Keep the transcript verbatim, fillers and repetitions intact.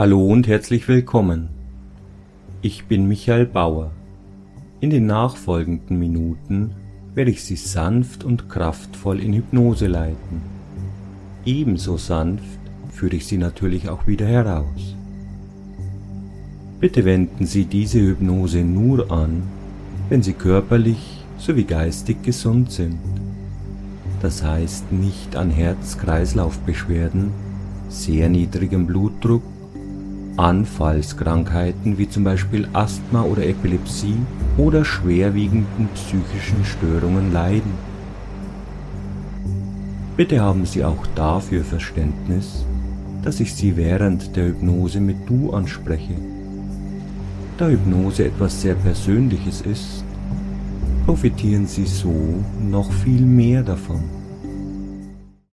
Hallo und herzlich willkommen. Ich bin Michael Bauer. In den nachfolgenden Minuten werde ich Sie sanft und kraftvoll in Hypnose leiten. Ebenso sanft führe ich Sie natürlich auch wieder heraus. Bitte wenden Sie diese Hypnose nur an, wenn Sie körperlich sowie geistig gesund sind. Das heißt nicht an Herz-Kreislauf-Beschwerden, sehr niedrigem Blutdruck, Anfallskrankheiten wie zum Beispiel Asthma oder Epilepsie oder schwerwiegenden psychischen Störungen leiden. Bitte haben Sie auch dafür Verständnis, dass ich Sie während der Hypnose mit Du anspreche. Da Hypnose etwas sehr Persönliches ist, profitieren Sie so noch viel mehr davon.